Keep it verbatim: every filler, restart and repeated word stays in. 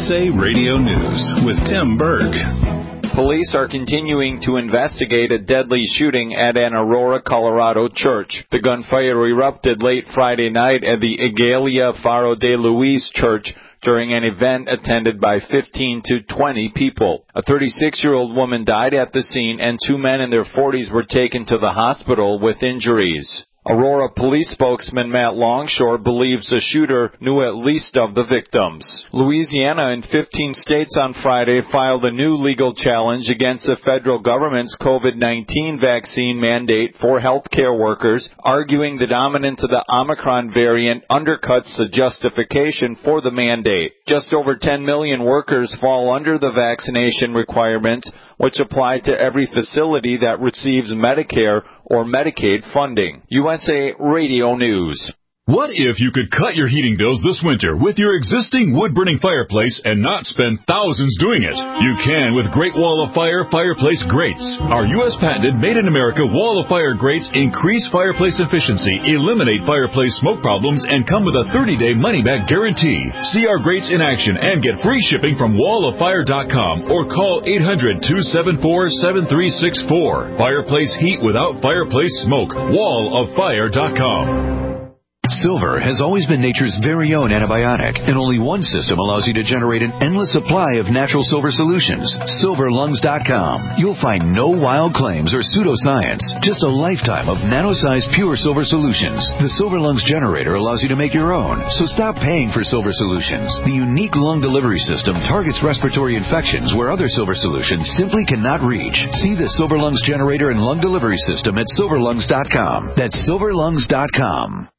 S A Radio News with Tim Berg. Police are continuing to investigate a deadly shooting at an Aurora, Colorado church. The gunfire erupted late Friday night at the Iglesia Faro de Luis church during an event attended by fifteen to twenty people. A thirty-six-year-old woman died at the scene, and two men in their forties were taken to the hospital with injuries. Aurora police spokesman Matt Longshore believes the shooter knew at least of the victims. Louisiana and fifteen states on Friday filed a new legal challenge against the federal government's COVID nineteen vaccine mandate for healthcare workers, arguing the dominance of the Omicron variant undercuts the justification for the mandate. Just over ten million workers fall under the vaccination requirements, which apply to every facility that receives Medicare or Medicaid funding. U S A Radio News. What if you could cut your heating bills this winter with your existing wood-burning fireplace and not spend thousands doing it? You can with Great Wall of Fire Fireplace Grates. Our U S patented made-in-America Wall of Fire grates increase fireplace efficiency, eliminate fireplace smoke problems, and come with a thirty-day money-back guarantee. See our grates in action and get free shipping from wall of fire dot com or call eight hundred, two seven four, seven three six four. Fireplace heat without fireplace smoke. wall of fire dot com. Silver has always been nature's very own antibiotic, and only one system allows you to generate an endless supply of natural silver solutions. silver lungs dot com. You'll find no wild claims or pseudoscience, just a lifetime of nano-sized pure silver solutions. The Silver Lungs generator allows you to make your own, so stop paying for silver solutions. The unique lung delivery system targets respiratory infections where other silver solutions simply cannot reach. See the Silver Lungs generator and lung delivery system at silver lungs dot com. That's silver lungs dot com.